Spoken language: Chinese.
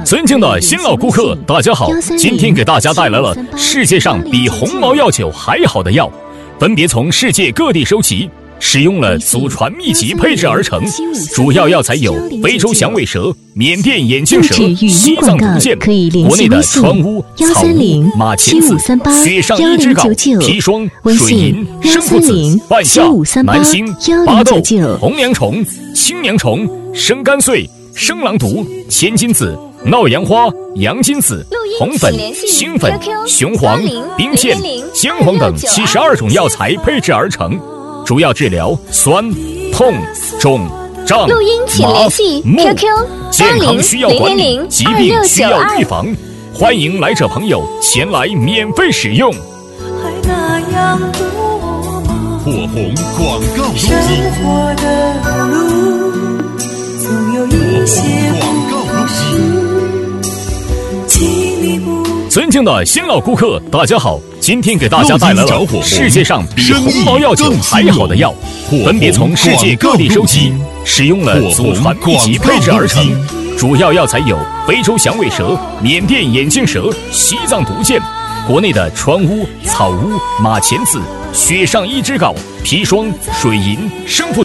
尊敬的新老顾客，大家好！今天给大家带来了世界上比红毛药酒还好的药，分别从世界各地收集，使用了祖传秘籍配制而成。主要药材有非洲响尾蛇、缅甸眼镜蛇、西藏毒箭、国内的川乌、草乌、马钱子、雪上一枝槁、砒霜、水银、生附子、半夏、南星、巴豆、红娘虫、青娘虫、生甘穗、生狼毒、千金子、闹阳花、洋金子、红粉、星粉、雄黄、冰片、姜黄等72种药材配制而成，主要治疗酸、痛、肿、胀、麻、木。健康需要管理，疾病需要预防，欢迎来者朋友前来免费使用。 火红广告录音。 尊敬的新老顾客，大家好！今天给大家带来了世界上比红毛药酒还好的药，分别从世界各地收集，使用了祖传秘籍配制而成。主要药材有非洲响尾蛇、缅甸眼镜蛇、西藏毒箭、国内的川乌、草乌、马钱子、雪上一枝槁、砒霜、水银、生附